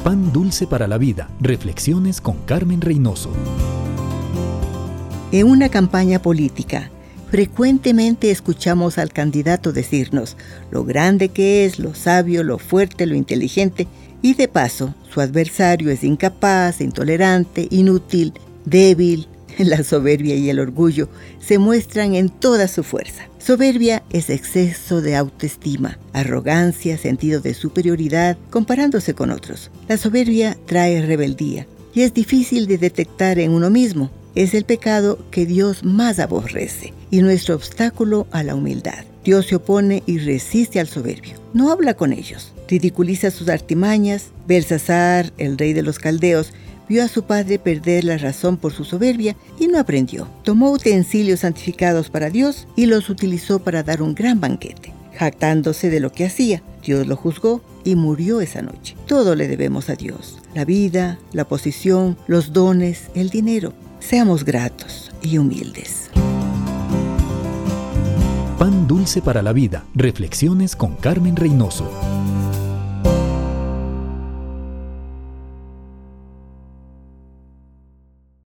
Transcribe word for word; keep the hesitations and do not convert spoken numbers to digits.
Pan dulce para la vida. Reflexiones con Carmen Reynoso. En una campaña política, frecuentemente escuchamos al candidato decirnos lo grande que es, lo sabio, lo fuerte, lo inteligente, y de paso, su adversario es incapaz, intolerante, inútil, débil. La soberbia y el orgullo se muestran en toda su fuerza. Soberbia es exceso de autoestima, arrogancia, sentido de superioridad, comparándose con otros. La soberbia trae rebeldía y es difícil de detectar en uno mismo. Es el pecado que Dios más aborrece y nuestro obstáculo a la humildad. Dios se opone y resiste al soberbio. No habla con ellos, ridiculiza sus artimañas. Belsasar, el rey de los caldeos, vio a su padre perder la razón por su soberbia y no aprendió. Tomó utensilios santificados para Dios y los utilizó para dar un gran banquete, jactándose de lo que hacía. Dios lo juzgó y murió esa noche. Todo le debemos a Dios: la vida, la posición, los dones, el dinero. Seamos gratos y humildes. Pan dulce para la vida. Reflexiones con Carmen Reynoso.